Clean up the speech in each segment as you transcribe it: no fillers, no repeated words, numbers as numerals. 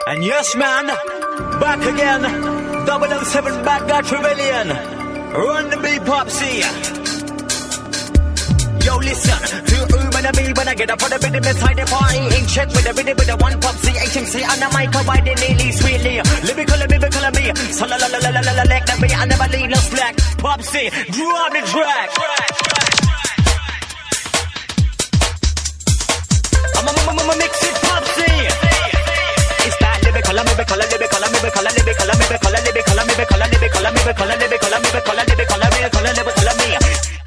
And yes, man, back again. 007 Bad Got Rebellion. Run the beat, Popsy. Yo, listen. To Uber and me when I get up on the rhythm inside the party. Ain't check with the rhythm with the one Popsy. HMC on the mic, providing nearly sweetly. Lyrical of me. So la la la la la la like that me. I never leave no slack. Popsy, drop the track. I'ma mix it, Popsy. It's that lyrical of me.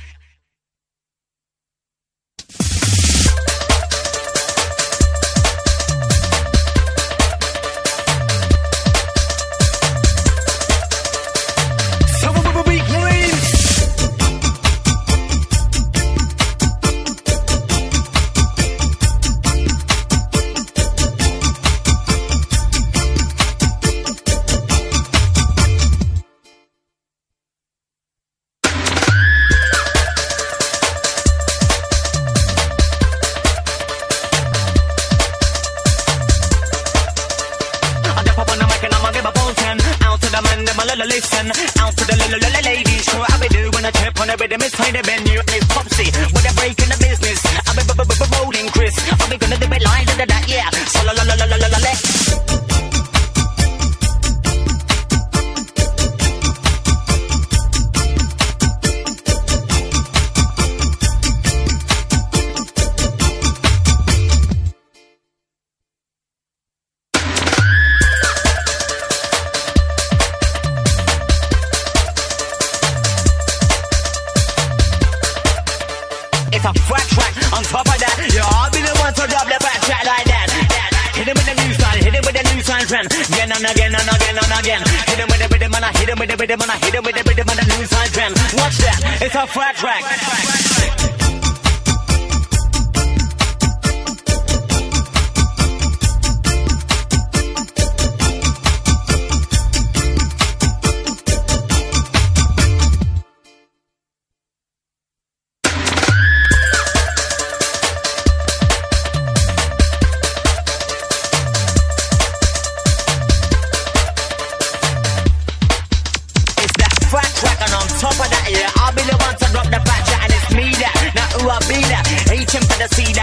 Listen, out to the ladies. So I be doing a trip on the rhythm inside the venue. It's Popsy, with a break in the business. I be rolling Chris. I be gonna do it like that, yeah. So la la la la la la la. It's a fat track on top of that. Yeah, I'll be the one to drop the fat track like that. Hit him with the new style, hit him with the new style trend. Again and again and again and again. Hit him with the rhythm and I hit him with the rhythm and I hit him with the rhythm and the new style trend. Watch that, it's a fat track. Top of that, yeah, I'll be the one to drop the fat chat, and it's me that, not who I be that. HM for the C